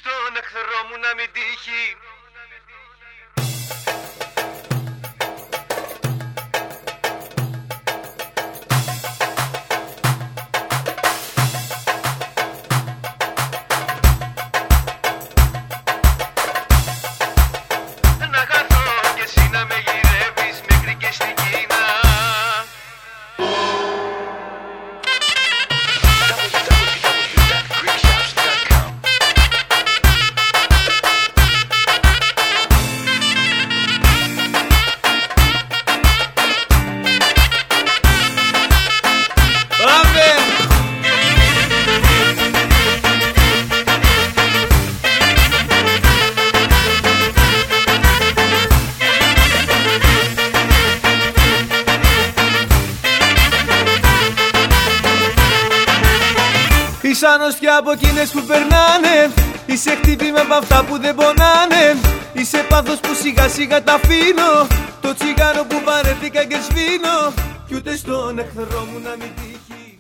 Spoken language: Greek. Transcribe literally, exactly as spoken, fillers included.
στον εχθρό μου να μην τύχει. Να χαθώ και εσύ να με γυρεύεις μέχρι και στην Κίνα. Είσαι ανοσιά από εκείνες που περνάνε. Είσαι χτύπημα από αυτά που δεν πονάνε. Είσαι πάθος που σιγά σιγά τα αφήνω. Το τσιγάρο που βαρέθηκα και σβήνω. Κι ούτε στον εχθρό μου να μην τύχει.